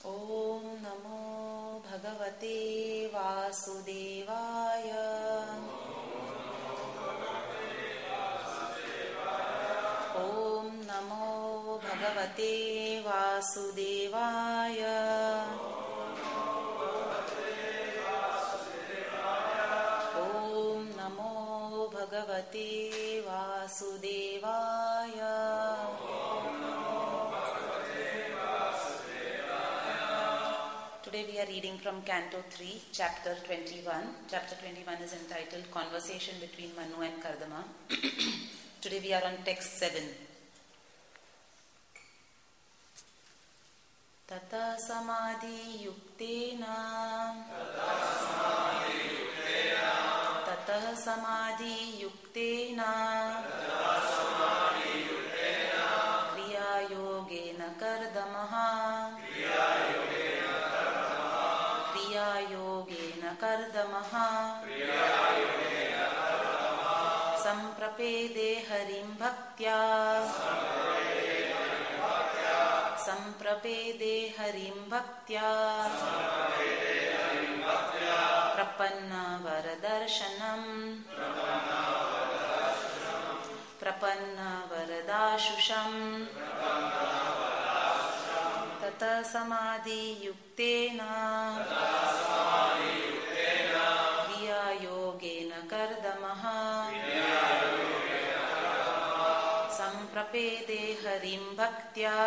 ॐ नमो भगवते वासुदेवाय। ॐ नमो भगवते वासुदेवाय। ॐ नमो भगवते वासुदेवाय। Today we are reading from Canto 3, Chapter 21. Chapter 21 is entitled Conversation between Manu and Kardama. Today we are on text 7. Tata samadhi yuktena Tata samadhi yuktena Kriya yogena kardamaha Kardamaha Samprapede harim bhaktya Samprapede harim bhaktya Prapanna varadarshanam Prapanna varadashusham Tata samadhi yuktena Kardamaha Samprapede harim bhaktya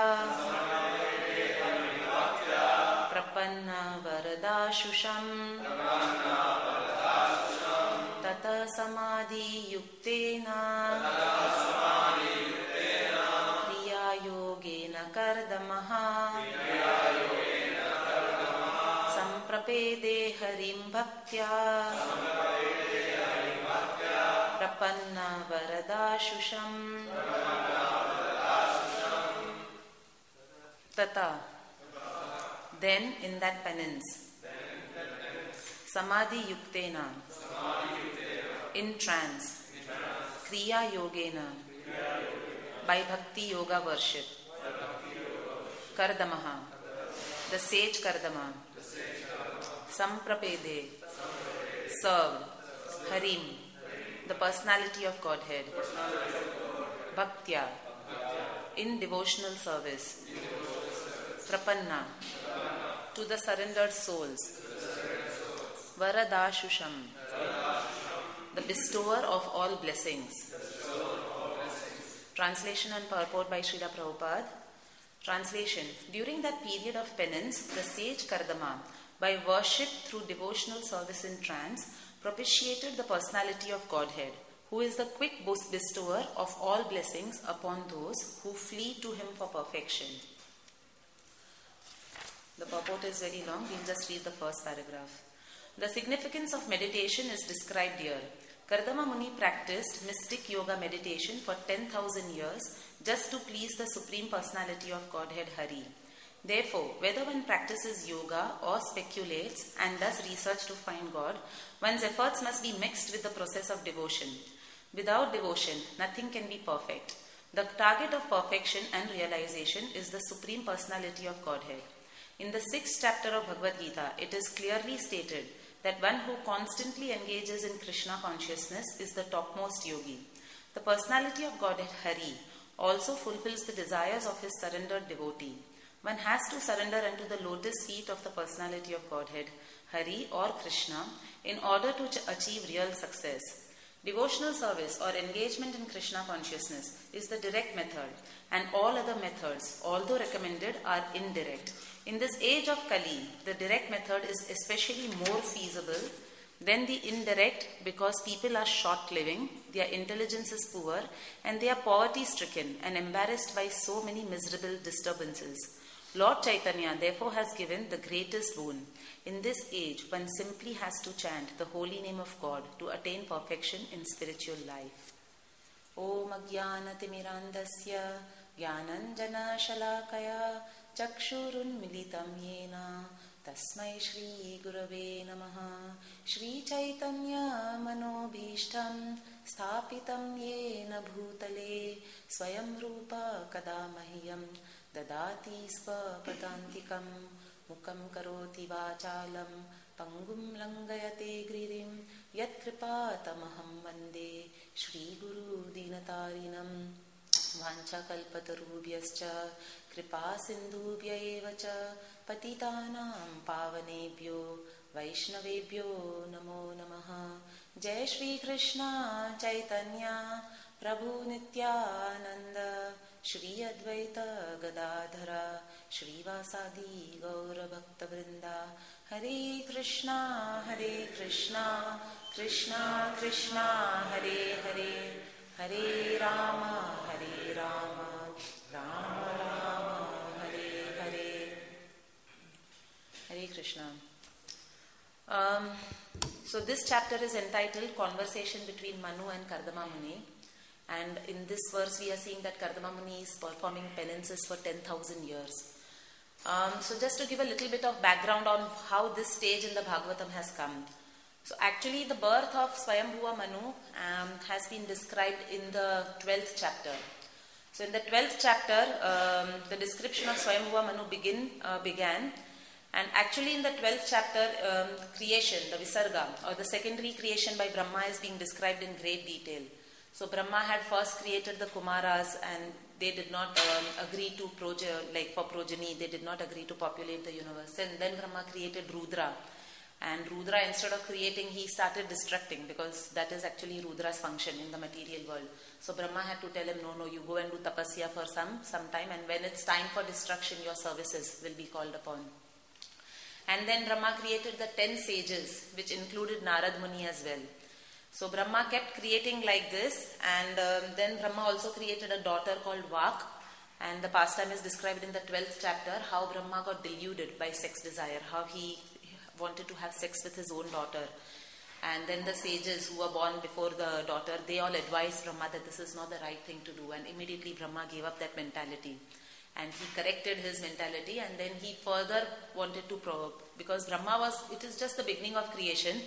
Prapanna varadashusham Tata samadhi yuktena Kriya yogena kardamaha Samprapede harim bhaktya Prapanna varadashusham Tata. Then in that penance, Samadhi yuktena, in trance, Kriya yogena, by bhakti yoga worship, Kardamaha, the sage Kardama, Samprapede, served, Harim, the personality of Godhead, Bhaktya, in devotional service, Prapanna, to the surrendered souls, Varadashusham, the bestower of all blessings. Translation and purport by Srila Prabhupada. Translation: during that period of penance, the sage Kardama, by worship through devotional service in trance, propitiated the personality of Godhead, who is the quick bestower of all blessings upon those who flee to him for perfection. The purport is very long, we'll just read the first paragraph. The significance of meditation is described here. Kardama Muni practiced mystic yoga meditation for 10,000 years just to please the Supreme Personality of Godhead Hari. Therefore, whether one practices yoga or speculates and does research to find God, one's efforts must be mixed with the process of devotion. Without devotion, nothing can be perfect. The target of perfection and realization is the Supreme Personality of Godhead. In the 6th chapter of Bhagavad Gita, it is clearly stated that one who constantly engages in Krishna consciousness is the topmost yogi. The personality of Godhead Hari also fulfills the desires of his surrendered devotee. One has to surrender unto the lotus feet of the personality of Godhead, Hari or Krishna, in order to achieve real success. Devotional service or engagement in Krishna consciousness is the direct method, and all other methods, although recommended, are indirect. In this age of Kali, the direct method is especially more feasible than the indirect because people are short-living, their intelligence is poor, and they are poverty-stricken and embarrassed by so many miserable disturbances. Lord Chaitanya therefore has given the greatest boon. In this age, one simply has to chant the holy name of God to attain perfection in spiritual life. Om Ajnanaatimirandasya Jnananjana Shalakaya Chakshurun Militam Yena Tasmai Shri Gurave Namaha Shri Chaitanya Manobhishtam Sthapitam Yena Bhutale Swayam Rupa Kada Mahyam Dadati Svapadantikam Mukam karoti vachalam pangum langayate gririm yatkripatamaham vande Shri Guru Dinatarinam Vancha kalpatarubhyascha kripa sindhubhya evacha patitanam pavanebhyo Vaishnavebhyo namo namaha. Jai Shri Krishna Chaitanya Prabhu Nityananda Shri Advaita Gadadhara Shri Vasadi Gaura Bhakta Vrinda. Hare Krishna Krishna Krishna Hare Hare, Hare Rama Rama Rama Hare Hare. Hare Krishna. So this chapter is entitled Conversation between Manu and Kardama Muni, and in this verse we are seeing that Kardama Muni is performing penances for 10,000 years. So just to give a little bit of background on how this stage in the Bhagavatam has come. So actually the birth of Swayambhuva Manu has been described in the 12th chapter. So in the 12th chapter, the description of Swayambhuva Manu began. And actually in the 12th chapter, creation, the Visarga, or the secondary creation by Brahma is being described in great detail. So Brahma had first created the Kumaras, and they did not agree to for progeny, they did not agree to populate the universe. And then Brahma created Rudra. And Rudra, instead of creating, he started destructing, because that is actually Rudra's function in the material world. So Brahma had to tell him, no, you go and do tapasya for some time, and when it's time for destruction, your services will be called upon. And then Brahma created the 10 sages, which included Narad Muni as well. So Brahma kept creating like this, and then Brahma also created a daughter called Vak, and the pastime is described in the 12th chapter, how Brahma got deluded by sex desire, how he wanted to have sex with his own daughter. And then the sages who were born before the daughter, they all advised Brahma that this is not the right thing to do, and immediately Brahma gave up that mentality. And he corrected his mentality, and then he further wanted to probe, because it is just the beginning of creation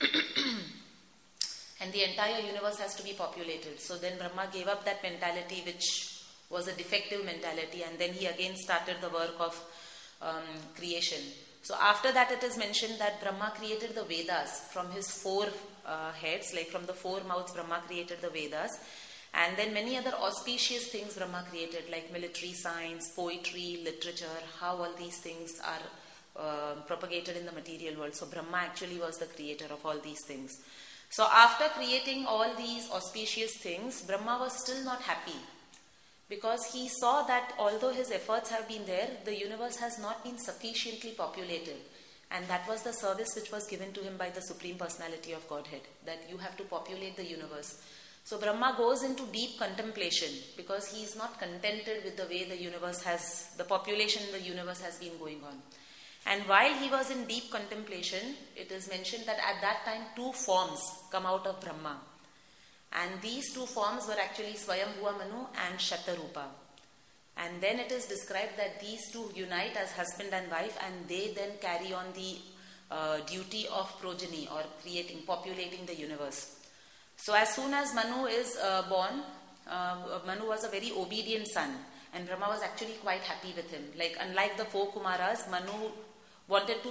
and the entire universe has to be populated. So then Brahma gave up that mentality, which was a defective mentality, and then he again started the work of creation. So after that it is mentioned that Brahma created the Vedas from his 4 heads, like from the 4 mouths Brahma created the Vedas. And then many other auspicious things Brahma created, like military science, poetry, literature, how all these things are propagated in the material world. So Brahma actually was the creator of all these things. So after creating all these auspicious things, Brahma was still not happy, because he saw that although his efforts have been there, the universe has not been sufficiently populated. And that was the service which was given to him by the Supreme Personality of Godhead, that you have to populate the universe. So Brahma goes into deep contemplation, because he is not contented with the way the population in the universe has been going on. And while he was in deep contemplation, it is mentioned that at that time 2 forms come out of Brahma. And these 2 forms were actually Swayambhuva Manu and Shatarupa. And then it is described that these 2 unite as husband and wife, and they then carry on the duty of progeny, or populating the universe. So as soon as Manu is born, Manu was a very obedient son, and Brahma was actually quite happy with him. Like, unlike the 4 Kumaras, Manu wanted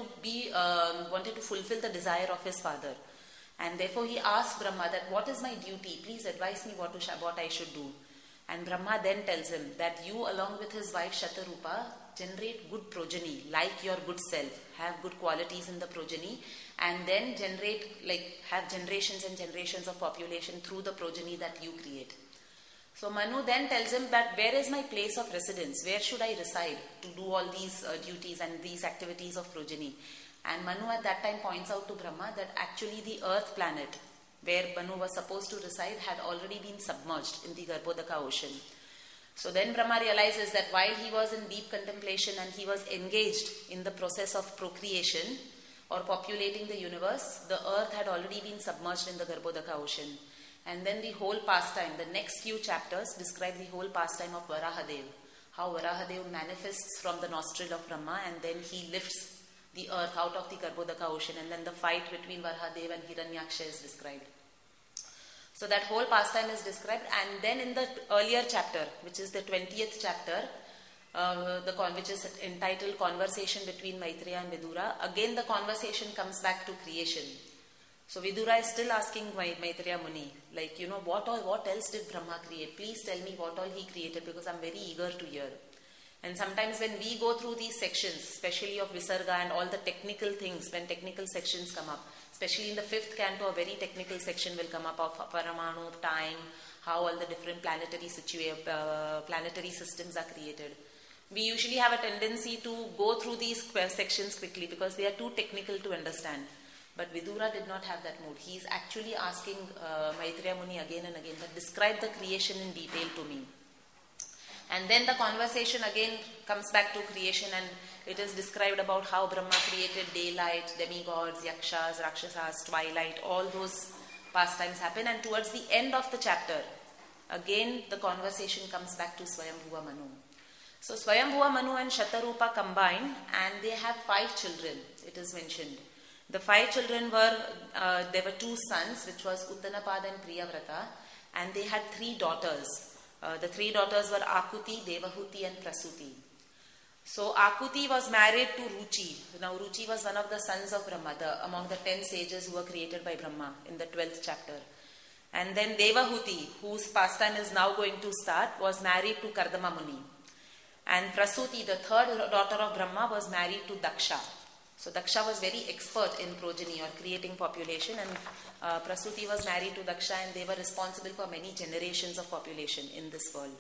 to fulfill the desire of his father. And therefore he asked Brahma that, what is my duty? Please advise me what I should do. And Brahma then tells him that you, along with his wife Shatarupa, generate good progeny, like your good self, have good qualities in the progeny, and then have generations and generations of population through the progeny that you create. So Manu then tells him that, where is my place of residence? Where should I reside to do all these duties and these activities of progeny? And Manu at that time points out to Brahma that actually the earth planet, where Manu was supposed to reside, had already been submerged in the Garbhodaka ocean. So then Brahma realizes that while he was in deep contemplation and he was engaged in the process of procreation or populating the universe, the earth had already been submerged in the Garbhodaka ocean. And then the whole pastime, the next few chapters describe the whole pastime of Varahadev, how Varahadev manifests from the nostril of Brahma, and then he lifts the earth out of the Garbhodaka ocean, and then the fight between Varahadev and Hiranyaksha is described. So that whole pastime is described, and then in the earlier chapter, which is the 20th chapter, which is entitled Conversation Between Maitreya and Vidura. Again, the conversation comes back to creation. So Vidura is still asking Maitreya Muni, like, what else did Brahma create? Please tell me what all he created, because I'm very eager to hear. And sometimes when we go through these sections, especially of Visarga and all the technical things, when technical sections come up, especially in the 5th canto, a very technical section will come up of Paramanu, time, how all the different planetary systems are created. We usually have a tendency to go through these sections quickly because they are too technical to understand. But Vidura did not have that mood. He is actually asking Maitreya Muni again and again, that describe the creation in detail to me. And then the conversation again comes back to creation, and it is described about how Brahma created daylight, demigods, yakshas, rakshasas, twilight, all those pastimes happen. And towards the end of the chapter, again the conversation comes back to Swayambhuva Manu. So Swayambhuva Manu and Shatarupa combine, and they have 5 children, it is mentioned. The 5 children were, there were 2 sons, which was Uttanapada and Priyavrata, and they had 3 daughters. The 3 daughters were Akuti, Devahuti and Prasuti. So Akuti was married to Ruchi. Now Ruchi was one of the sons of Brahma, among the 10 sages who were created by Brahma in the 12th chapter. And then Devahuti, whose pastime is now going to start, was married to Kardama Muni. And Prasuti, the 3rd daughter of Brahma, was married to Daksha. So Daksha was very expert in progeny or creating population, and Prasuti was married to Daksha, and they were responsible for many generations of population in this world.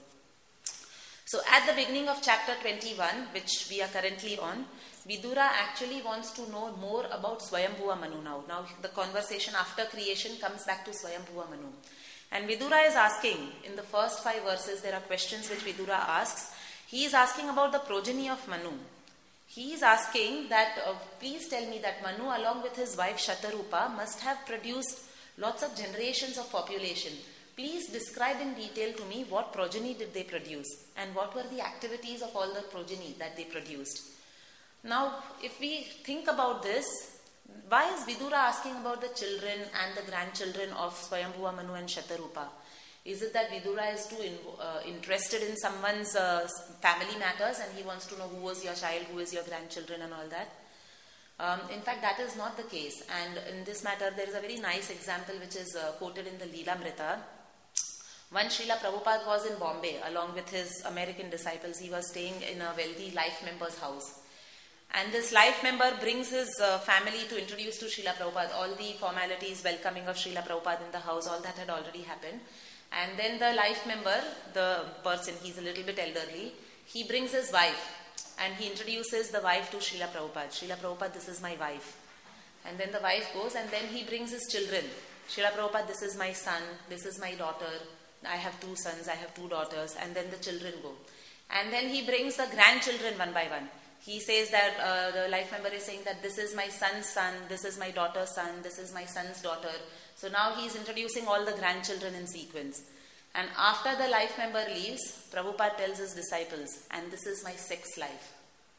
So at the beginning of chapter 21, which we are currently on, Vidura actually wants to know more about Swayambhuva Manu now. Now the conversation after creation comes back to Swayambhuva Manu. And Vidura is asking, in the first 5 verses, there are questions which Vidura asks. He is asking about the progeny of Manu. He is asking that, please tell me that Manu along with his wife Shatarupa must have produced lots of generations of population. Please describe in detail to me what progeny did they produce and what were the activities of all the progeny that they produced. Now, if we think about this, why is Vidura asking about the children and the grandchildren of Swayambhuva Manu and Shatarupa? Is it that Vidura is too interested in someone's family matters and he wants to know who was your child, who is your grandchildren and all that? In fact, that is not the case. And in this matter, there is a very nice example which is quoted in the Leelamrita. Once Srila Prabhupada was in Bombay along with his American disciples. He was staying in a wealthy life member's house. And this life member brings his family to introduce to Srila Prabhupada. All the formalities, welcoming of Srila Prabhupada in the house, all that had already happened. And then the life member, the person, he's a little bit elderly, he brings his wife and he introduces the wife to Srila Prabhupada. Srila Prabhupada, this is my wife. And then the wife goes and then he brings his children. Srila Prabhupada, this is my son, this is my daughter, I have 2 sons, I have 2 daughters, and then the children go. And then he brings the grandchildren one by one. He says that, the life member is saying that this is my son's son, this is my daughter's son, this is my son's daughter. So now he is introducing all the grandchildren in sequence. And after the life member leaves, Prabhupada tells his disciples, and this is my sex life.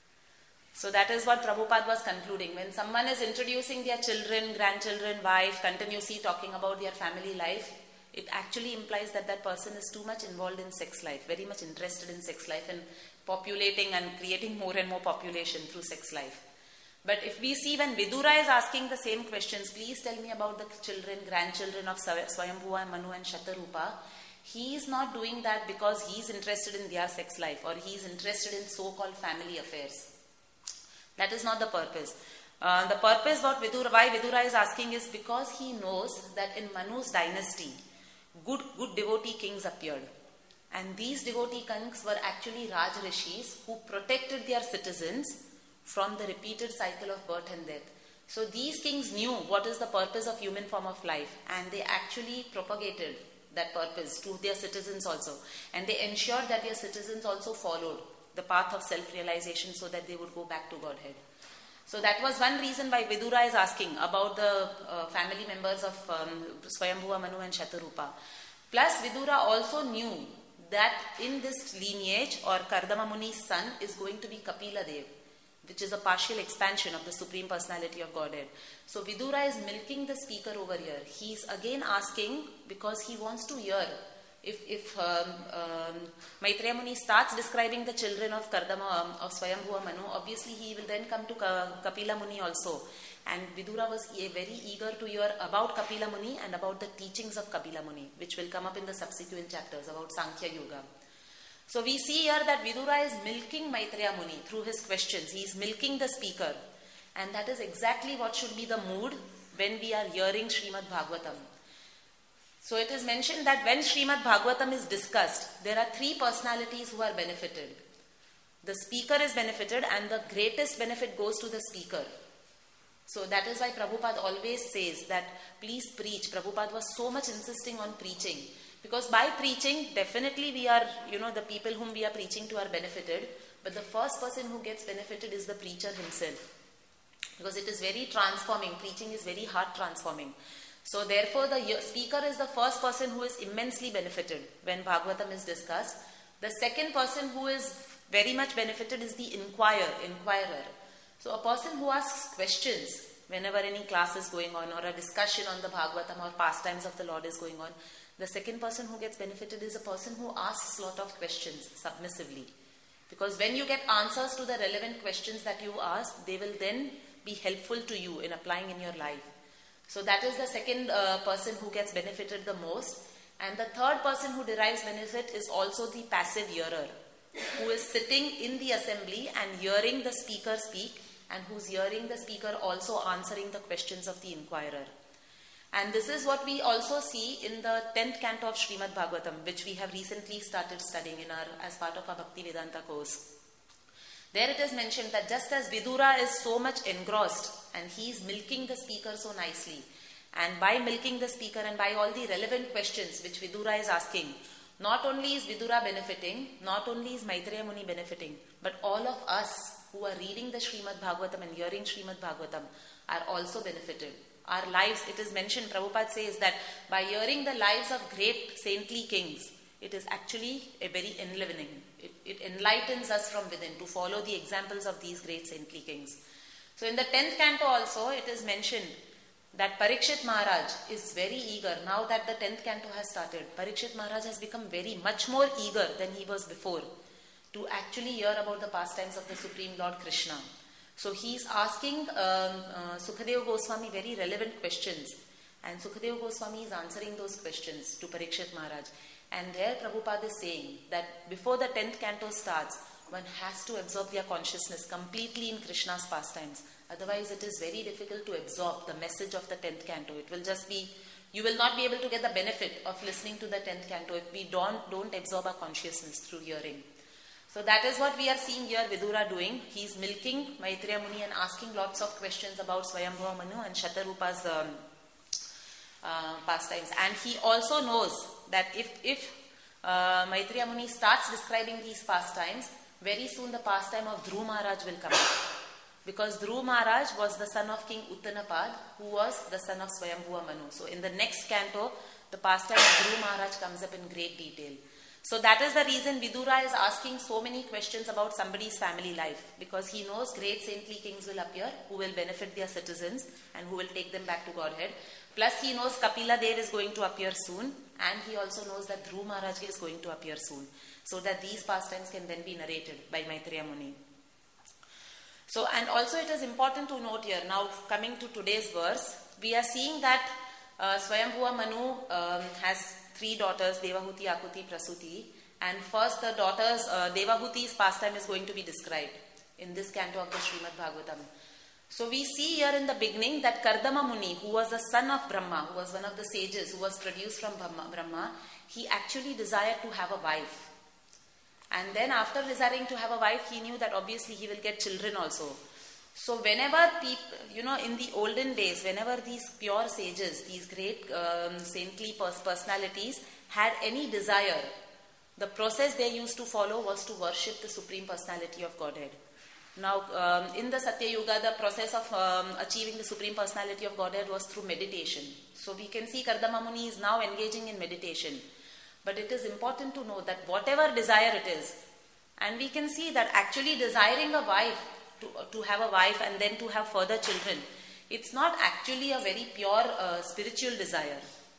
So that is what Prabhupada was concluding. When someone is introducing their children, grandchildren, wife, continuously talking about their family life, it actually implies that that person is too much involved in sex life, very much interested in sex life and populating and creating more and more population through sex life. But if we see when Vidura is asking the same questions, please tell me about the children, grandchildren of Swayambhuva, Manu and Shatarupa, he is not doing that because he is interested in their sex life or he is interested in so-called family affairs. That is not the purpose. The purpose why Vidura is asking is because he knows that in Manu's dynasty, good devotee kings appeared. And these devotee kings were actually Raj Rishis who protected their citizens from the repeated cycle of birth and death. So these kings knew what is the purpose of human form of life and they actually propagated that purpose to their citizens also. And they ensured that their citizens also followed the path of self-realization so that they would go back to Godhead. So that was one reason why Vidura is asking about the family members of Swayambhuva, Manu and Shatarupa. Plus Vidura also knew that in this lineage or Kardama Muni's son is going to be Kapila Dev, which is a partial expansion of the Supreme Personality of Godhead. So Vidura is milking the speaker over here. He is again asking because he wants to hear if Maitreya Muni starts describing the children of Kardama, of Swayambhuva Manu, obviously he will then come to Kapila Muni also. And Vidura was very eager to hear about Kapila Muni and about the teachings of Kapila Muni, which will come up in the subsequent chapters about Sankhya Yoga. So we see here that Vidura is milking Maitreya Muni through his questions. He is milking the speaker. And that is exactly what should be the mood when we are hearing Srimad Bhagavatam. So it is mentioned that when Srimad Bhagavatam is discussed, there are three personalities who are benefited. The speaker is benefited and the greatest benefit goes to the speaker. So that is why Prabhupada always says that please preach. Prabhupada was so much insisting on preaching. Because by preaching, definitely we are, the people whom we are preaching to are benefited. But the first person who gets benefited is the preacher himself. Because it is very transforming. Preaching is very heart transforming. So therefore the speaker is the first person who is immensely benefited when Bhagavatam is discussed. The second person who is very much benefited is the inquirer. So a person who asks questions whenever any class is going on or a discussion on the Bhagavatam or pastimes of the Lord is going on, the second person who gets benefited is a person who asks a lot of questions submissively. Because when you get answers to the relevant questions that you ask, they will then be helpful to you in applying in your life. So that is the second person who gets benefited the most. And the third person who derives benefit is also the passive hearer, who is sitting in the assembly and hearing the speaker speak, and who's hearing the speaker also answering the questions of the inquirer. And this is what we also see in the 10th canto of Srimad Bhagavatam, which we have recently started studying as part of our Bhakti Vedanta course. There it is mentioned that just as Vidura is so much engrossed and he is milking the speaker so nicely, and by milking the speaker and by all the relevant questions which Vidura is asking, not only is Vidura benefiting, not only is Maitreya Muni benefiting, but all of us who are reading the Srimad Bhagavatam and hearing Srimad Bhagavatam are also benefited. Our lives, it is mentioned, Prabhupada says that by hearing the lives of great saintly kings, it is actually a very enlivening. It enlightens us from within to follow the examples of these great saintly kings. So in the 10th canto also, it is mentioned that Parikshit Maharaj is very eager. Now that the 10th canto has started, Parikshit Maharaj has become much more eager than he was before to actually hear about the pastimes of the Supreme Lord Krishna. So he is asking Sukadeva Goswami very relevant questions, and Sukadeva Goswami is answering those questions to Parikshit Maharaj. And there Prabhupada is saying that before the 10th canto starts, one has to absorb their consciousness completely in Krishna's pastimes. Otherwise it is very difficult to absorb the message of the 10th canto. It will just be, you will not be able to get the benefit of listening to the 10th canto if we don't absorb our consciousness through hearing. So that is what we are seeing here Vidura doing. He is milking Maitreya Muni and asking lots of questions about Swayambhuva Manu and Shatarupa's pastimes. And he also knows that if Maitreya Muni starts describing these pastimes, very soon the pastime of Dhruv Maharaj will come up. Because Dhruv Maharaj was the son of King Uttanapad, who was the son of Swayambhuva Manu. So in the next canto, the pastime of Dhruv Maharaj comes up in great detail. So that is the reason Vidura is asking so many questions about somebody's family life, because he knows great saintly kings will appear who will benefit their citizens and who will take them back to Godhead. Plus he knows Kapila Dev is going to appear soon, and he also knows that Dhruv Maharaj is going to appear soon, so that these pastimes can then be narrated by Maitreya Muni. So, and also it is important to note here, now coming to today's verse, we are seeing that Swayambhuva Manu has 3 daughters, Devahuti, Akuti, Prasuti, and first the daughters, Devahuti's pastime is going to be described in this canto of the Srimad Bhagavatam. So we see here in the beginning that Kardama Muni, who was the son of Brahma, who was one of the sages who was produced from Brahma, he actually desired to have a wife. And then after desiring to have a wife, he knew that obviously he will get children also. So whenever people, in the olden days, whenever these pure sages, these great saintly personalities had any desire, the process they used to follow was to worship the Supreme Personality of Godhead. Now, in the Satya Yuga, the process of achieving the Supreme Personality of Godhead was through meditation. So we can see Kardama Muni is now engaging in meditation. But it is important to know that whatever desire it is, and we can see that actually desiring a wife, to have a wife and then to have further children, it's not actually a very pure spiritual desire.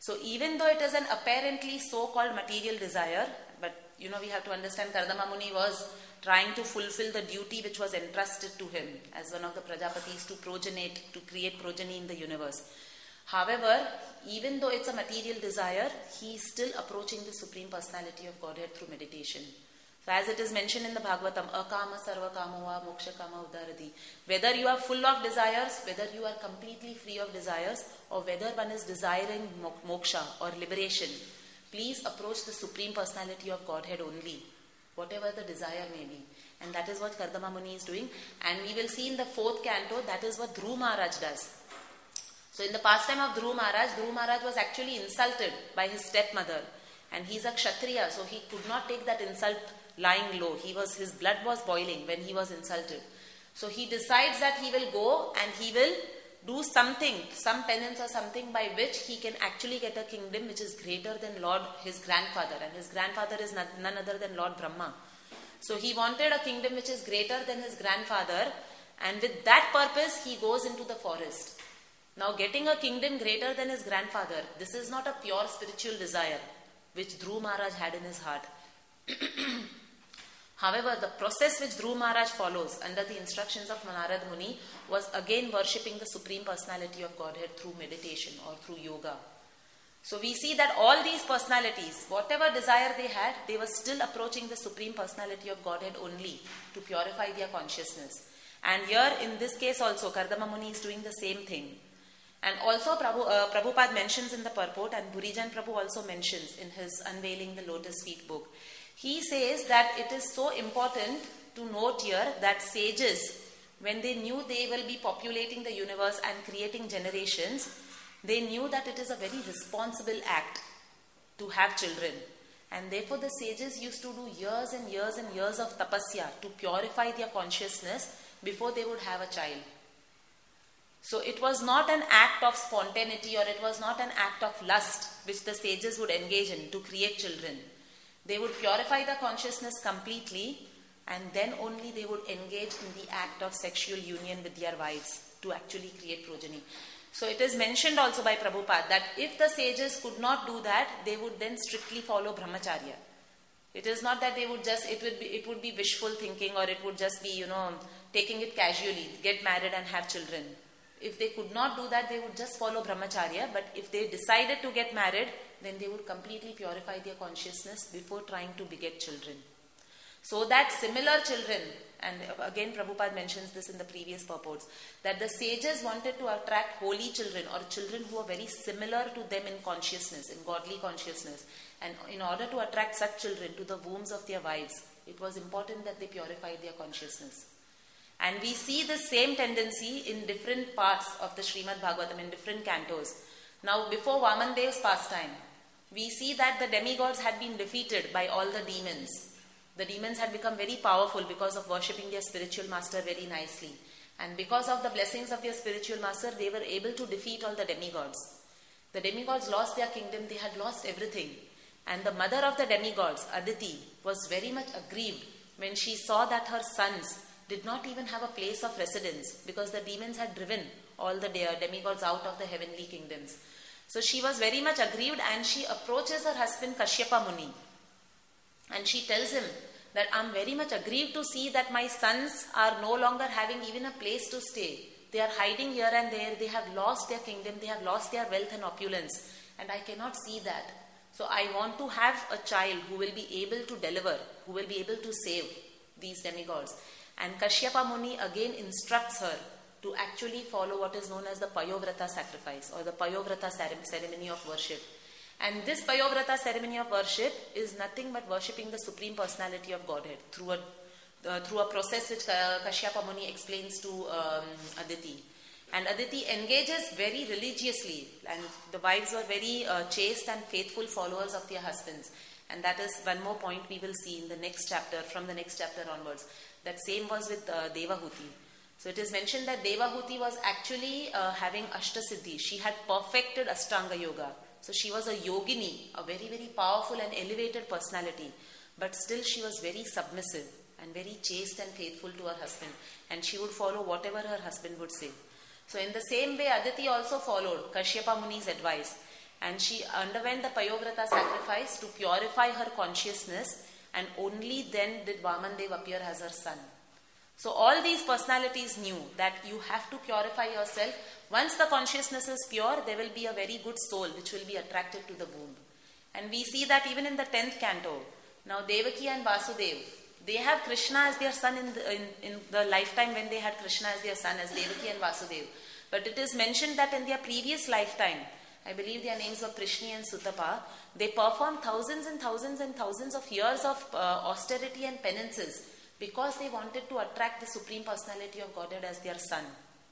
So even though it is an apparently so-called material desire, but we have to understand Kardama Muni was trying to fulfill the duty which was entrusted to him as one of the Prajapatis to progenate, to create progeny in the universe. However, even though it's a material desire, he is still approaching the Supreme Personality of Godhead through meditation. So as it is mentioned in the Bhagavatam, akama sarva kamava moksha kama udarati. Whether you are full of desires, whether you are completely free of desires, or whether one is desiring moksha or liberation, please approach the Supreme Personality of Godhead only, whatever the desire may be. And that is what Kardama Muni is doing. And we will see in the 4th canto, that is what Dhruv Maharaj does. So in the pastime of Dhruv Maharaj was actually insulted by his stepmother. And he is a Kshatriya, so he could not take that insult lying low. His blood was boiling when he was insulted. So he decides that he will go and he will do something, some penance or something by which he can actually get a kingdom which is greater than his grandfather. And his grandfather is none other than Lord Brahma. So he wanted a kingdom which is greater than his grandfather, and with that purpose he goes into the forest. Now getting a kingdom greater than his grandfather, this is not a pure spiritual desire which Dhruv Maharaj had in his heart. However, the process which Dhruv Maharaj follows under the instructions of Narad Muni was again worshipping the Supreme Personality of Godhead through meditation or through yoga. So we see that all these personalities, whatever desire they had, they were still approaching the Supreme Personality of Godhead only to purify their consciousness. And here in this case also, Kardama Muni is doing the same thing. And also Prabhupada mentions in the purport, and Burijan Prabhu also mentions in his Unveiling the Lotus Feet book. He says that it is so important to note here that sages, when they knew they will be populating the universe and creating generations, they knew that it is a very responsible act to have children. And therefore the sages used to do years and years and years of tapasya to purify their consciousness before they would have a child. So it was not an act of spontaneity, or it was not an act of lust which the sages would engage in to create children. They would purify the consciousness completely, and then only they would engage in the act of sexual union with their wives to actually create progeny. So it is mentioned also by Prabhupada that if the sages could not do that, they would then strictly follow brahmacharya. It is not that they would just, it would be wishful thinking, or it would just be, taking it casually, get married and have children. If they could not do that, they would just follow brahmacharya. But if they decided to get married, then they would completely purify their consciousness before trying to beget children. So that similar children, and again Prabhupada mentions this in the previous purports, that the sages wanted to attract holy children, or children who are very similar to them in consciousness, in godly consciousness. And in order to attract such children to the wombs of their wives, it was important that they purify their consciousness. And we see the same tendency in different parts of the Srimad Bhagavatam, in different cantos. Now, before Vamandev's pastime, we see that the demigods had been defeated by all the demons. The demons had become very powerful because of worshipping their spiritual master very nicely. And because of the blessings of their spiritual master, they were able to defeat all the demigods. The demigods lost their kingdom, they had lost everything. And the mother of the demigods, Aditi, was very much aggrieved when she saw that her sons did not even have a place of residence, because the demons had driven all the demigods out of the heavenly kingdoms. So she was very much aggrieved, and she approaches her husband Kashyapa Muni. And she tells him that I am very much aggrieved to see that my sons are no longer having even a place to stay. They are hiding here and there. They have lost their kingdom. They have lost their wealth and opulence. And I cannot see that. So I want to have a child who will be able to deliver, who will be able to save these demigods. And Kashyapa Muni again instructs her to actually follow what is known as the Payovrata sacrifice, or the Payovrata ceremony of worship. And this Payovrata ceremony of worship is nothing but worshipping the Supreme Personality of Godhead through a process which Kashyapa Muni explains to Aditi. And Aditi engages very religiously, and the wives were very chaste and faithful followers of their husbands. And that is one more point we will see in the next chapter, from the next chapter onwards. That same was with Devahuti. So it is mentioned that Devahuti was actually having Ashtasiddhi. She had perfected Ashtanga Yoga. So she was a yogini, a very, very powerful and elevated personality. But still she was very submissive and very chaste and faithful to her husband. And she would follow whatever her husband would say. So in the same way, Aditi also followed Kashyapa Muni's advice. and she underwent the Payovrata sacrifice to purify her consciousness, and only then did Vamandev appear as her son. So all these personalities knew that you have to purify yourself. Once the consciousness is pure, there will be a very good soul which will be attracted to the womb. And we see that even in the 10th canto. Now Devaki and Vasudev, they have Krishna as their son in the lifetime when they had Krishna as their son, as Devaki and Vasudev. But it is mentioned that in their previous lifetime, I believe their names were Prishni and Sutapa, they performed thousands and thousands and thousands of years of austerity and penances because they wanted to attract the Supreme Personality of Godhead as their son.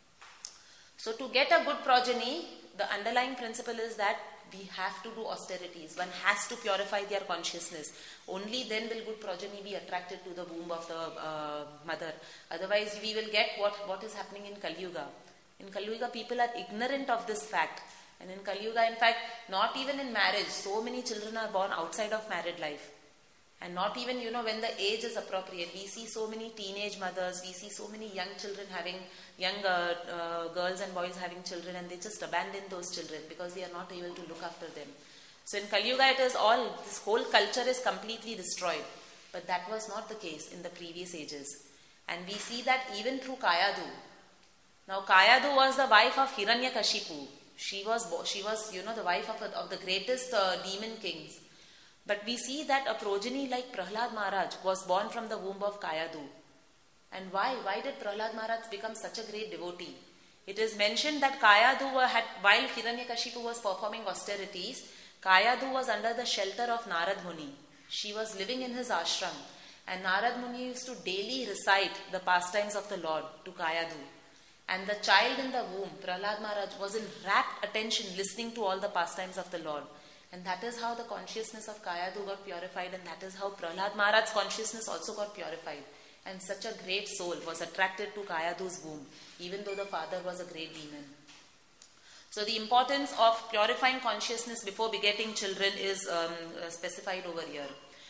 So to get a good progeny, the underlying principle is that we have to do austerities. One has to purify their consciousness. Only then will good progeny be attracted to the womb of the mother. Otherwise we will get what is happening in Kali Yuga. In Kali Yuga, people are ignorant of this fact. And in Kali Yuga, in fact, not even in marriage, so many children are born outside of married life. And not even, when the age is appropriate. We see so many teenage mothers, we see so many young children having, young girls and boys having children, and they just abandon those children because they are not able to look after them. So in Kali Yuga, this whole culture is completely destroyed. But that was not the case in the previous ages. And we see that even through Kayadu. Now Kayadu was the wife of Hiranyakashipu. She was the wife of the greatest demon kings. But we see that a progeny like Prahlad Maharaj was born from the womb of Kayadu. And why? Why did Prahlad Maharaj become such a great devotee? It is mentioned that Kayadu while Hiranyakashipu was performing austerities, Kayadu was under the shelter of Narad Muni. She was living in his ashram. And Narad Muni used to daily recite the pastimes of the Lord to Kayadu. And the child in the womb, Prahlad Maharaj, was in rapt attention listening to all the pastimes of the Lord. And that is how the consciousness of Kayadu got purified, and that is how Prahlad Maharaj's consciousness also got purified. And such a great soul was attracted to Kayadu's womb, even though the father was a great demon. So the importance of purifying consciousness before begetting children is specified over here.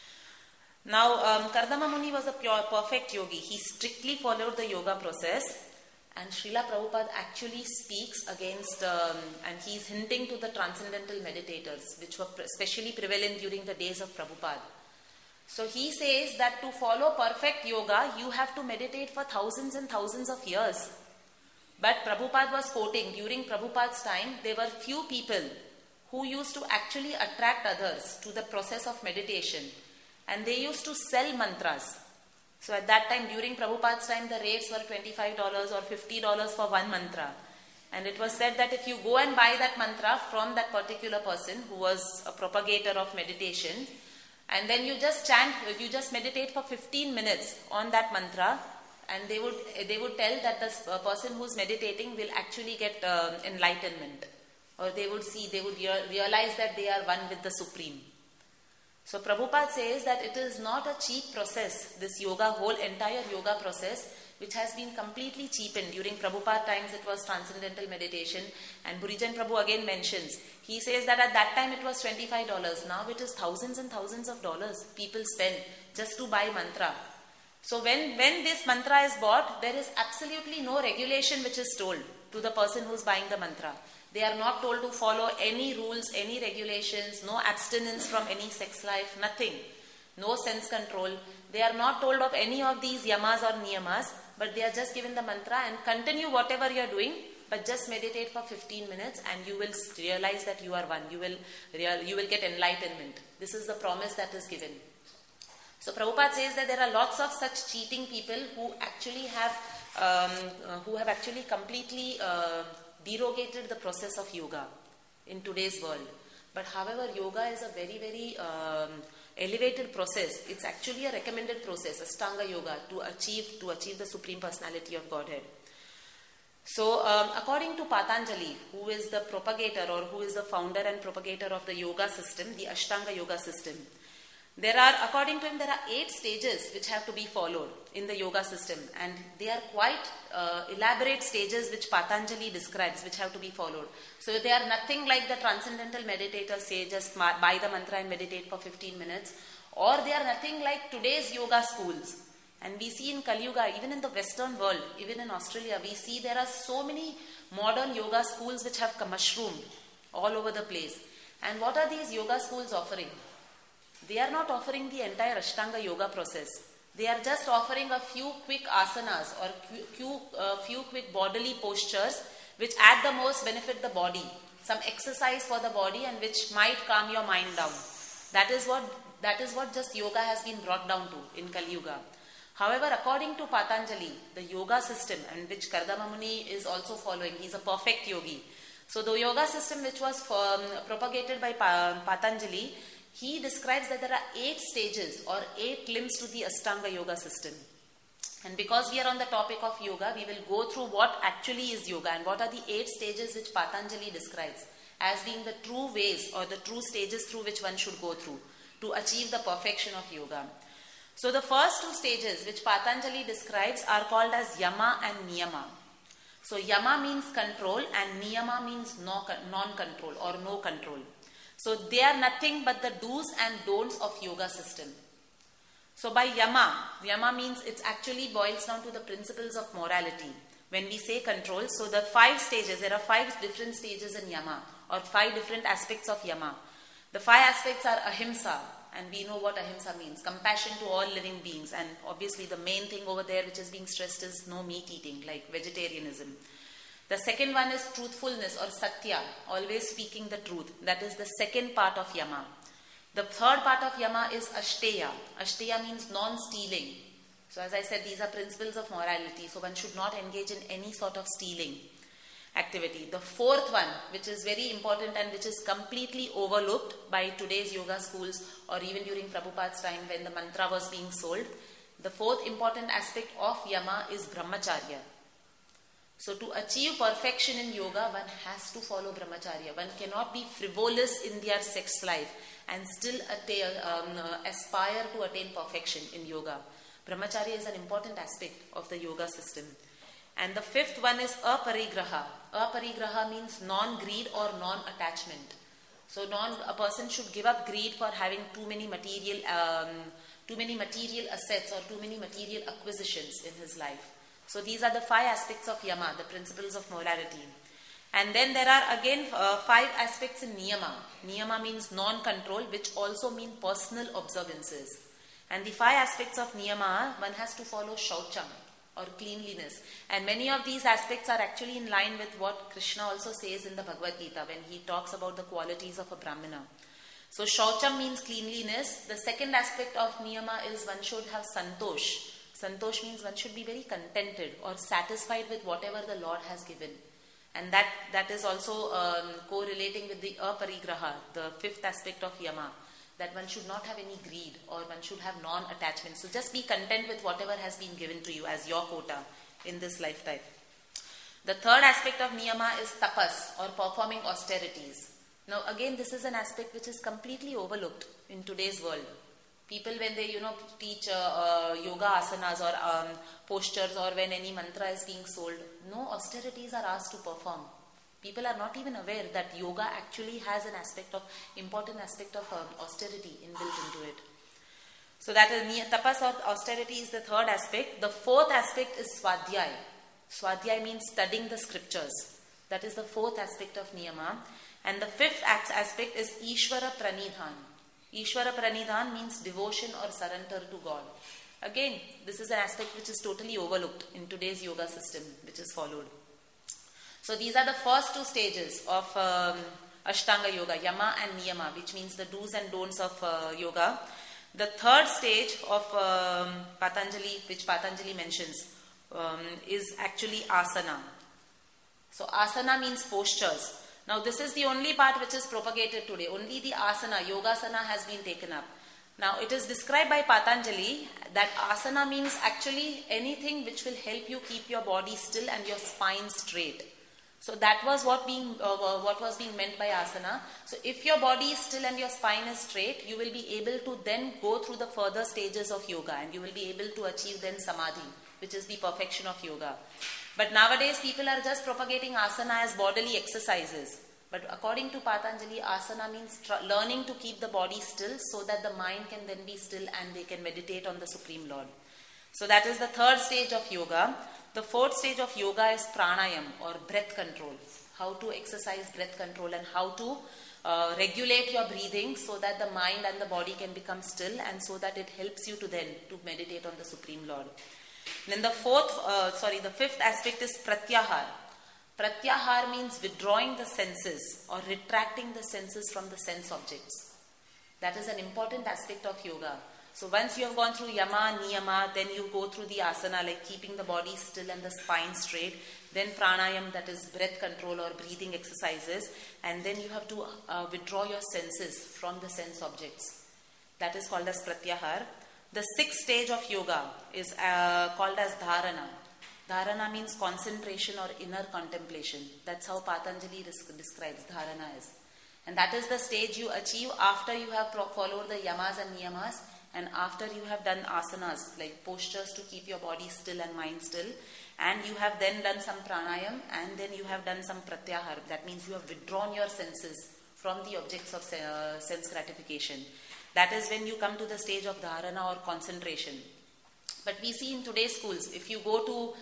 Now, Kardama Muni was a perfect yogi. He strictly followed the yoga process. And Srila Prabhupada actually speaks against, and he is hinting to the transcendental meditators, which were especially prevalent during the days of Prabhupada. So he says that to follow perfect yoga, you have to meditate for thousands and thousands of years. But Prabhupada was quoting, during Prabhupada's time, there were few people who used to actually attract others to the process of meditation. And they used to sell mantras. So at that time, during Prabhupada's time, the rates were $25 or $50 for one mantra. And it was said that if you go and buy that mantra from that particular person who was a propagator of meditation, and then you just chant, you just meditate for 15 minutes on that mantra, and they would tell that the person who's meditating will actually get enlightenment. Or they would realize that they are one with the Supreme. So Prabhupada says that it is not a cheap process, this yoga, whole entire yoga process, which has been completely cheapened. During Prabhupada times it was transcendental meditation, and Burijan Prabhu again mentions, he says that at that time it was $25, now it is thousands and thousands of dollars people spend just to buy mantra. So when this mantra is bought, there is absolutely no regulation which is told to the person who is buying the mantra. They are not told to follow any rules, any regulations, no abstinence from any sex life, nothing. No sense control. They are not told of any of these yamas or niyamas, but they are just given the mantra and continue whatever you are doing, but just meditate for 15 minutes and you will realize that you are one. You will get enlightenment. This is the promise that is given. So Prabhupada says that there are lots of such cheating people who actually have completely derogated the process of yoga in today's world. But however, yoga is a very, very elevated process. It's actually a recommended process, Ashtanga Yoga, to achieve the Supreme Personality of Godhead. So according to Patanjali, who is the propagator or who is the founder and propagator of the yoga system, the Ashtanga Yoga system, according to him, there are 8 stages which have to be followed in the yoga system, and they are quite elaborate stages which Patanjali describes, which have to be followed. So they are nothing like the transcendental meditators say just buy the mantra and meditate for 15 minutes, or they are nothing like today's yoga schools. And we see in Kali Yuga, even in the Western world, even in Australia, we see there are so many modern yoga schools which have mushroomed all over the place. And what are these yoga schools offering? They are not offering the entire Ashtanga yoga process. They are just offering a few quick asanas or few quick bodily postures which at the most benefit the body. Some exercise for the body and which might calm your mind down. That is what just yoga has been brought down to in Kali Yuga. However, according to Patanjali, the yoga system, and which Kardama Muni is also following, he is a perfect yogi. So the yoga system which was propagated by Patanjali, he describes that there are 8 stages or 8 limbs to the Ashtanga yoga system. And because we are on the topic of yoga, we will go through what actually is yoga and what are the 8 stages which Patanjali describes as being the true ways or the true stages through which one should go through to achieve the perfection of yoga. So the first 2 stages which Patanjali describes are called as Yama and Niyama. So Yama means control and Niyama means non-control or no control. So they are nothing but the do's and don'ts of yoga system. So by Yama means it actually boils down to the principles of morality. When we say control, so the 5 stages, there are 5 different stages in Yama or 5 different aspects of Yama. The 5 aspects are Ahimsa, and we know what Ahimsa means, compassion to all living beings, and obviously the main thing over there which is being stressed is no meat eating, like vegetarianism. The second one is truthfulness or Satya, always speaking the truth. That is the second part of Yama. The third part of Yama is Ashteya. Ashteya means non-stealing. So as I said, these are principles of morality. So one should not engage in any sort of stealing activity. The fourth one, which is very important and which is completely overlooked by today's yoga schools or even during Prabhupada's time when the mantra was being sold. The fourth important aspect of Yama is Brahmacharya. So to achieve perfection in yoga, one has to follow Brahmacharya. One cannot be frivolous in their sex life and still aspire to attain perfection in yoga. Brahmacharya is an important aspect of the yoga system. And the fifth one is aparigraha. Aparigraha means non-greed or non-attachment. So a person should give up greed for having too many material assets or too many material acquisitions in his life. So these are the 5 aspects of Yama, the principles of morality. And then there are again 5 aspects in Niyama. Niyama means non-control, which also mean personal observances. And the 5 aspects of Niyama, one has to follow Shaucham or cleanliness. And many of these aspects are actually in line with what Krishna also says in the Bhagavad Gita when he talks about the qualities of a Brahmana. So Shaucham means cleanliness. The second aspect of Niyama is one should have Santosh. Santosh means one should be very contented or satisfied with whatever the Lord has given. And that is also correlating with the aparigraha, the 5th aspect of Yama, that one should not have any greed or one should have non-attachment. So just be content with whatever has been given to you as your quota in this lifetime. The third aspect of Niyama is tapas or performing austerities. Now again, this is an aspect which is completely overlooked in today's world. People when they teach yoga asanas or postures or when any mantra is being sold, no austerities are asked to perform. People are not even aware that yoga actually has an important aspect of austerity inbuilt into it. So that is tapas or austerity is the third aspect. The fourth aspect is Swadhyay. Swadhyay means studying the scriptures. That is the fourth aspect of Niyama. And the fifth aspect is Ishvara Pranidhan. Ishvara Pranidhan means devotion or surrender to God. Again, this is an aspect which is totally overlooked in today's yoga system which is followed. So these are the first 2 stages of Ashtanga yoga, Yama and Niyama, which means the do's and don'ts of yoga. The third stage of Patanjali, which Patanjali mentions, is actually asana. So asana means postures. Now this is the only part which is propagated today. Only the asana, yogasana has been taken up. Now it is described by Patanjali that asana means actually anything which will help you keep your body still and your spine straight. So that was what was being meant by asana. So if your body is still and your spine is straight, you will be able to then go through the further stages of yoga and you will be able to achieve then samadhi, which is the perfection of yoga. But nowadays people are just propagating asana as bodily exercises. But according to Patanjali, asana means learning to keep the body still so that the mind can then be still and they can meditate on the Supreme Lord. So that is the third stage of yoga. The fourth stage of yoga is pranayam or breath control. How to exercise breath control and how to regulate your breathing so that the mind and the body can become still, and so that it helps you to meditate on the Supreme Lord. Then the fifth aspect is pratyahar. Pratyahar means withdrawing the senses or retracting the senses from the sense objects. That is an important aspect of yoga. So once you have gone through yama, niyama, then you go through the asana, like keeping the body still and the spine straight. Then pranayam, that is breath control or breathing exercises. And then you have to withdraw your senses from the sense objects. That is called as pratyahar. The sixth stage of yoga is called as dharana. Dharana means concentration or inner contemplation. That's how Patanjali describes dharana as. And that is the stage you achieve after you have followed the yamas and niyamas, and after you have done asanas, like postures to keep your body still and mind still, and you have then done some pranayam, and then you have done some pratyahar. That means you have withdrawn your senses from the objects of sense gratification. That is when you come to the stage of dharana or concentration. But we see in today's schools, if you go to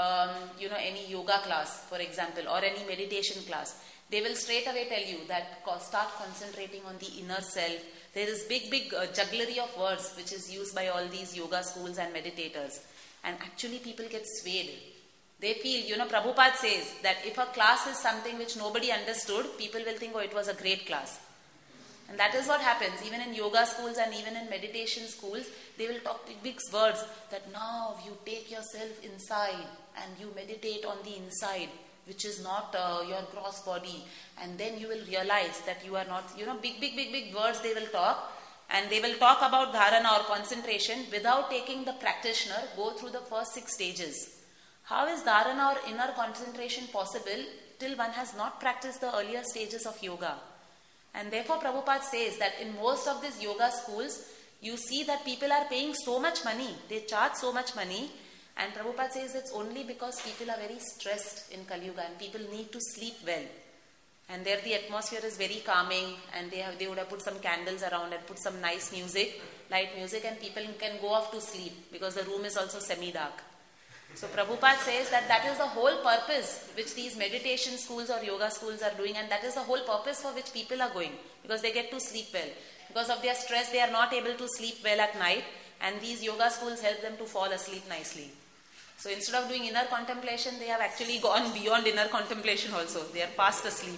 any yoga class, for example, or any meditation class, they will straight away tell you that start concentrating on the inner self. There is big jugglery of words which is used by all these yoga schools and meditators. And actually people get swayed. They feel, Prabhupada says that if a class is something which nobody understood, people will think, it was a great class. And that is what happens. Even in yoga schools and even in meditation schools, they will talk big words that now you take yourself inside and you meditate on the inside, which is not your gross body. And then you will realize that you are not, big words they will talk. And they will talk about dharana or concentration without taking the practitioner go through the first 6 stages. How is dharana or inner concentration possible till one has not practiced the earlier stages of yoga? And therefore Prabhupada says that in most of these yoga schools, you see that people are paying so much money. They charge so much money. And Prabhupada says it's only because people are very stressed in Kali Yuga and people need to sleep well. And there the atmosphere is very calming, and they would have put some candles around and put some nice music, light music, and people can go off to sleep because the room is also semi-dark. So Prabhupada says that is the whole purpose which these meditation schools or yoga schools are doing, and that is the whole purpose for which people are going, because they get to sleep well. Because of their stress, they are not able to sleep well at night, and these yoga schools help them to fall asleep nicely. So instead of doing inner contemplation, they have actually gone beyond inner contemplation also. They are fast asleep.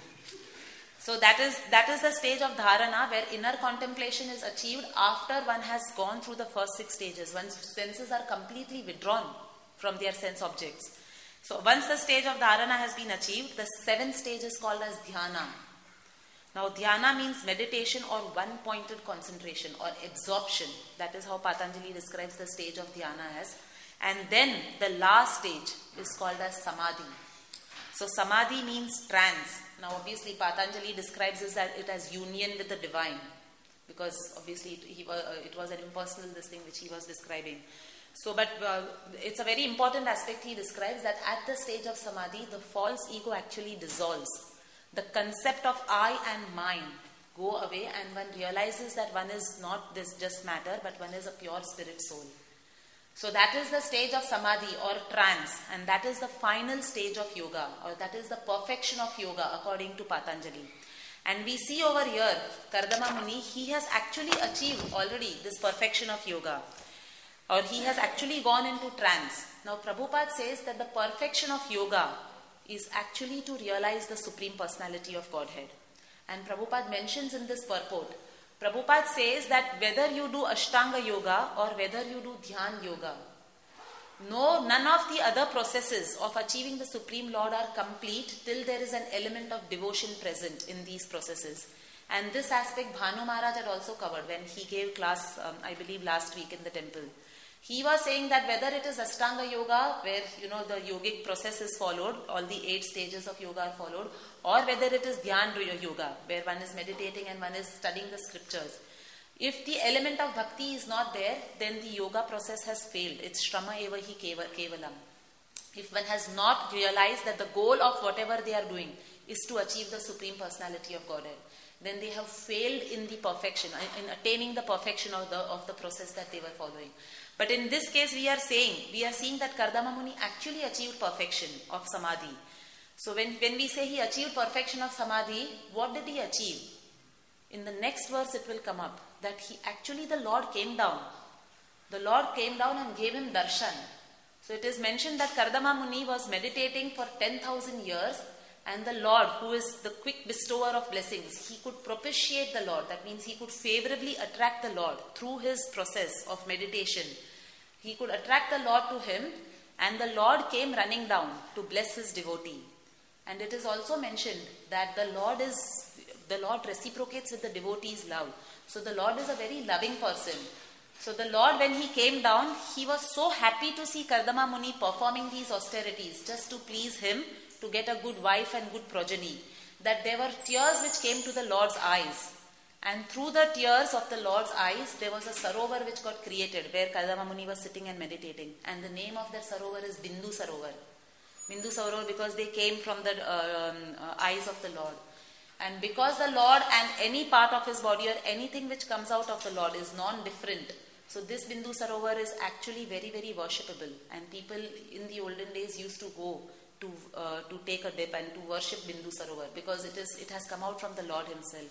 So that is the stage of dharana, where inner contemplation is achieved after one has gone through the first 6 stages. One's senses are completely withdrawn from their sense objects. So once the stage of dharana has been achieved, the 7th stage is called as dhyana. Now dhyana means meditation or one-pointed concentration or absorption. That is how Patanjali describes the stage of dhyana as. And then the last stage is called as samadhi. So samadhi means trance. Now obviously Patanjali describes it as union with the divine, because obviously it was an impersonal thing which he was describing. So but it's a very important aspect he describes, that at the stage of samadhi the false ego actually dissolves. The concept of I and mine go away, and one realizes that one is not this just matter, but one is a pure spirit soul. So that is the stage of samadhi or trance, and that is the final stage of yoga, or that is the perfection of yoga according to Patanjali. And we see over here, Kardama Muni, he has actually achieved already this perfection of yoga, or he has actually gone into trance. Now Prabhupada says that the perfection of yoga is actually to realize the Supreme Personality of Godhead. And Prabhupada mentions in this purport, Prabhupada says that whether you do Ashtanga Yoga or whether you do Dhyan Yoga, none of the other processes of achieving the Supreme Lord are complete till there is an element of devotion present in these processes. And this aspect Bhanu Maharaj had also covered when he gave class, I believe last week in the temple. He was saying that whether it is Ashtanga Yoga, where the yogic process is followed, all the 8 stages of yoga are followed, or whether it is Dhyan Yoga, where one is meditating and one is studying the scriptures. If the element of bhakti is not there, then the yoga process has failed. It's Shrama eva hi kevalam. If one has not realized that the goal of whatever they are doing is to achieve the Supreme Personality of Godhead, then they have failed in the perfection, in attaining the perfection of the process that they were following. But in this case we are seeing that Kardama Muni actually achieved perfection of samadhi. So when we say he achieved perfection of samadhi, what did he achieve? In the next verse it will come up that the Lord came down. The Lord came down and gave him darshan. So it is mentioned that Kardama Muni was meditating for 10,000 years, and the Lord, who is the quick bestower of blessings, he could propitiate the Lord. That means he could favorably attract the Lord through his process of meditation. He could attract the Lord to him, and the Lord came running down to bless his devotee. And it is also mentioned that the Lord reciprocates with the devotee's love. So the Lord is a very loving person. So the Lord, when he came down, he was so happy to see Kardama Muni performing these austerities just to please him, to get a good wife and good progeny, that there were tears which came to the Lord's eyes. And through the tears of the Lord's eyes, there was a sarovar which got created, where Kardama Muni was sitting and meditating. And the name of that sarovar is Bindu Sarovar. Bindu Sarovar because they came from the eyes of the Lord. And because the Lord and any part of his body or anything which comes out of the Lord is non-different, so this Bindu Sarovar is actually very, very worshipable. And people in the olden days used to go to take a dip and to worship Bindu Sarovar because it has come out from the Lord himself.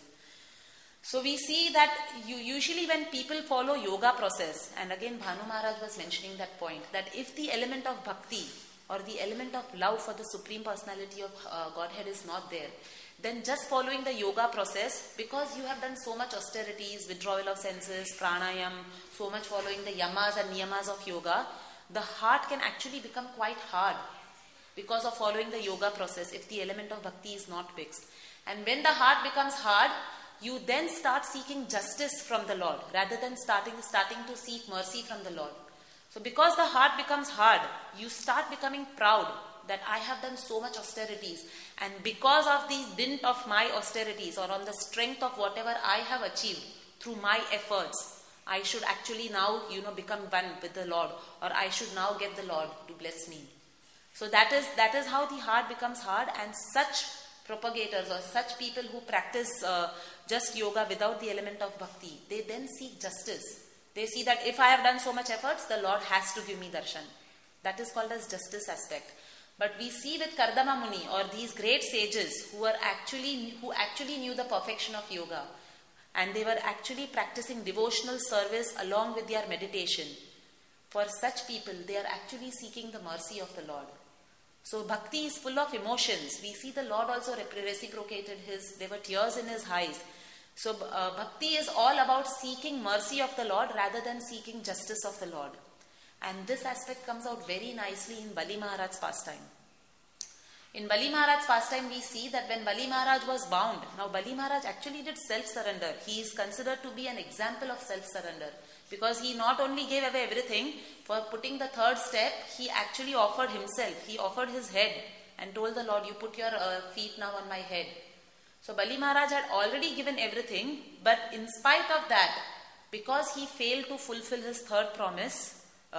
So we see that usually when people follow yoga process, and again Bhanu Maharaj was mentioning that point, that if the element of bhakti or the element of love for the Supreme Personality of Godhead is not there, then just following the yoga process, because you have done so much austerities, withdrawal of senses, pranayam, so much following the yamas and niyamas of yoga, the heart can actually become quite hard because of following the yoga process if the element of bhakti is not fixed. And when the heart becomes hard, you then start seeking justice from the Lord rather than starting to seek mercy from the Lord. So because the heart becomes hard, you start becoming proud that I have done so much austerities, and because of the dint of my austerities or on the strength of whatever I have achieved through my efforts, I should actually now become one with the Lord, or I should now get the Lord to bless me. So that is how the heart becomes hard, and such propagators or such people who practice just yoga without the element of bhakti, they then seek justice. They see that if I have done so much efforts, the Lord has to give me darshan. That is called as justice aspect. But we see with Kardama Muni or these great sages who actually knew the perfection of yoga, and they were actually practicing devotional service along with their meditation. For such people, they are actually seeking the mercy of the Lord. So bhakti is full of emotions. We see the Lord also reciprocated there were tears in his eyes. So bhakti is all about seeking mercy of the Lord rather than seeking justice of the Lord. And this aspect comes out very nicely in Bali Maharaj's pastime. In Bali Maharaj's pastime, we see that when Bali Maharaj was bound, now Bali Maharaj actually did self-surrender. He is considered to be an example of self-surrender because he not only gave away everything, for putting the third step, he actually offered himself. He offered his head and told the Lord, you put your feet now on my head. So Bali Maharaj had already given everything, but in spite of that, because he failed to fulfill his third promise,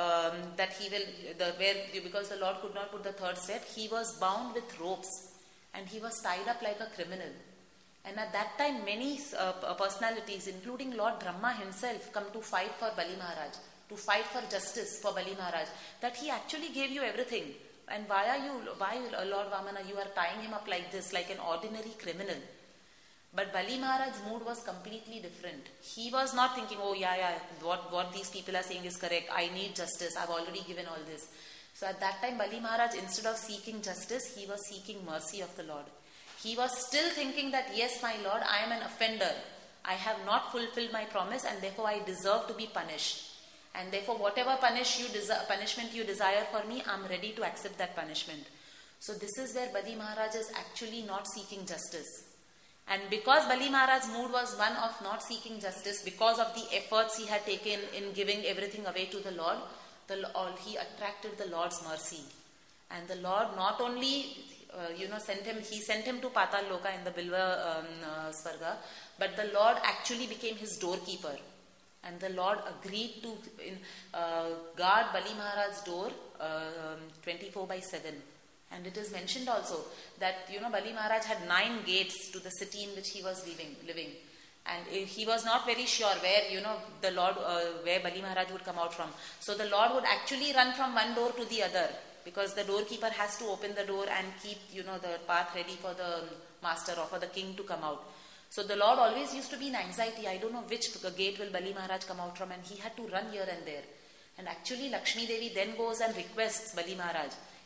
because the Lord could not put the third step, he was bound with ropes and he was tied up like a criminal. And at that time, many personalities, including Lord Brahma himself, come to fight for Bali Maharaj, to fight for justice for Bali Maharaj, that he actually gave you everything. And why Lord Vamana, you are tying him up like this, like an ordinary criminal? But Bali Maharaj's mood was completely different. He was not thinking, what these people are saying is correct. I need justice. I've already given all this. So at that time, Bali Maharaj, instead of seeking justice, he was seeking mercy of the Lord. He was still thinking that, yes, my Lord, I am an offender. I have not fulfilled my promise and therefore I deserve to be punished. And therefore, whatever punishment you desire for me, I'm ready to accept that punishment. So this is where Bali Maharaj is actually not seeking justice. And because Bali Maharaj's mood was one of not seeking justice, because of the efforts he had taken in giving everything away to the Lord, he attracted the Lord's mercy. And the Lord not only sent him to Patal Loka in the Bilva Svarga, but the Lord actually became his doorkeeper. And the Lord agreed to guard Bali Maharaj's door 24/7. And it is mentioned also that, Bali Maharaj had 9 gates to the city in which he was living. And he was not very sure where, where Bali Maharaj would come out from. So the Lord would actually run from one door to the other because the doorkeeper has to open the door and keep, the path ready for the master or for the king to come out. So the Lord always used to be in anxiety. I don't know which gate will Bali Maharaj come out from, and he had to run here and there. And actually Lakshmi Devi then goes and requests Bali Maharaj.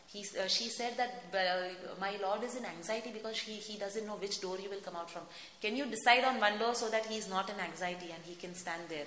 She said that my Lord is in anxiety because he doesn't know which door you will come out from. Can you decide on one door so that he is not in anxiety and he can stand there?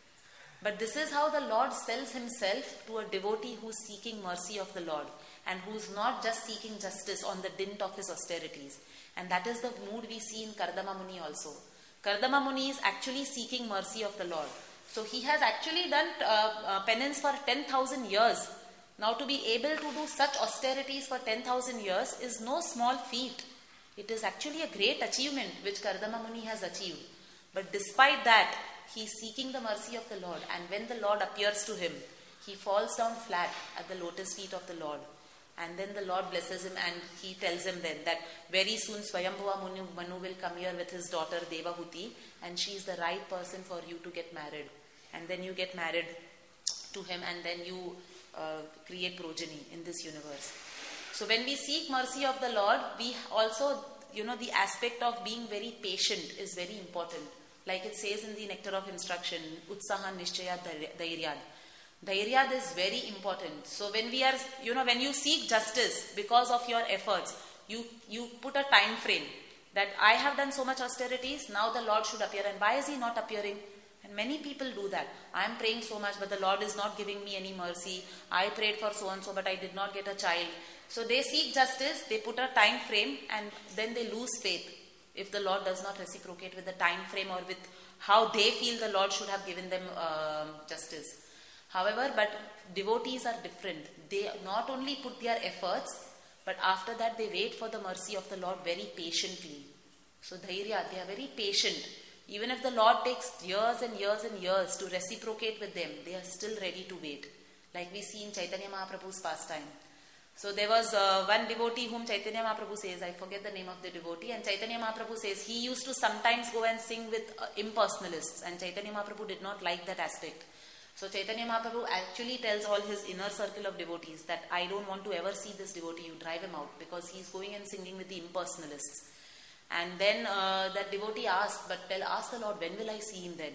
But this is how the Lord sells himself to a devotee who is seeking mercy of the Lord and who is not just seeking justice on the dint of his austerities. And that is the mood we see in Kardama Muni also. Kardama Muni is actually seeking mercy of the Lord. So he has actually done penance for 10,000 years. Now to be able to do such austerities for 10,000 years is no small feat. It is actually a great achievement which Kardama Muni has achieved. But despite that, he is seeking the mercy of the Lord. And when the Lord appears to him, he falls down flat at the lotus feet of the Lord. And then the Lord blesses him and he tells him then that very soon Swayambhuva Manu will come here with his daughter Devahuti, and she is the right person for you to get married. And then you get married to him, and then you create progeny in this universe. So when we seek mercy of the Lord, we also, the aspect of being very patient is very important. Like it says in the Nectar of Instruction, Utsaha Nishchaya Dhairyad. Dhairyad is very important. So when we are, when you seek justice because of your efforts, you put a time frame that I have done so much austerities, now the Lord should appear. And why is he not appearing? And many people do that. I am praying so much, but the Lord is not giving me any mercy. I prayed for so and so, but I did not get a child. So they seek justice, they put a time frame, and then they lose faith if the Lord does not reciprocate with the time frame or with how they feel the Lord should have given them justice. However, but devotees are different. They not only put their efforts, but after that they wait for the mercy of the Lord very patiently. So dhairya, they are very patient. Even if the Lord takes years and years and years to reciprocate with them, they are still ready to wait. Like we see in Chaitanya Mahaprabhu's pastime. So there was one devotee whom Chaitanya Mahaprabhu says, I forget the name of the devotee, and Chaitanya Mahaprabhu says he used to sometimes go and sing with impersonalists, and Chaitanya Mahaprabhu did not like that aspect. So Chaitanya Mahaprabhu actually tells all his inner circle of devotees that I don't want to ever see this devotee, you drive him out, because he's going and singing with the impersonalists. And then that devotee asked, ask the Lord, when will I see him then?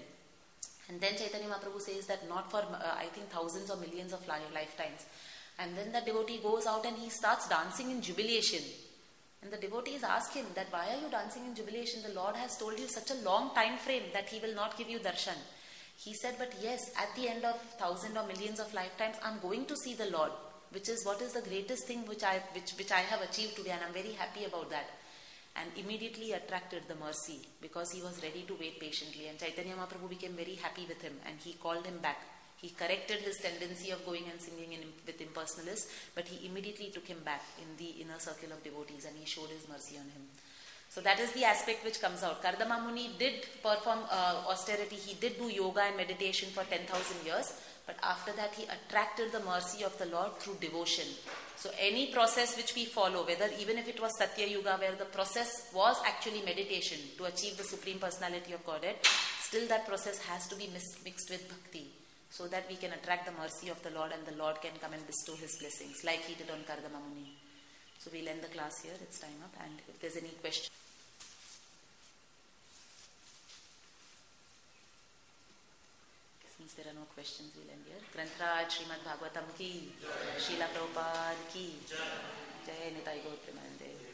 And then Chaitanya Mahaprabhu says that not for, I think, thousands or millions of lifetimes. And then the devotee goes out and he starts dancing in jubilation. And the devotees ask him that, why are you dancing in jubilation? The Lord has told you such a long time frame that he will not give you darshan. He said, but yes, at the end of thousands or millions of lifetimes, I'm going to see the Lord, which is what is the greatest thing which I have achieved today, and I'm very happy about that. And immediately attracted the mercy because he was ready to wait patiently. And Chaitanya Mahaprabhu became very happy with him and he called him back. He corrected his tendency of going and singing with impersonalists, but he immediately took him back in the inner circle of devotees and he showed his mercy on him. So that is the aspect which comes out. Kardama Muni did perform austerity. He did do yoga and meditation for 10,000 years. But after that, he attracted the mercy of the Lord through devotion. So any process which we follow, whether even if it was Satya Yuga, where the process was actually meditation to achieve the Supreme Personality of Godhead, still that process has to be mixed with bhakti, so that we can attract the mercy of the Lord and the Lord can come and bestow his blessings, like he did on Kardama Muni. So we'll end the class here. It's time up. And if there's any question. Since there are no questions, we'll end here. Grantraj Srimad Bhagavatam ki, Srila Prabhupada ki, Jai Nitai Gaur Premanande.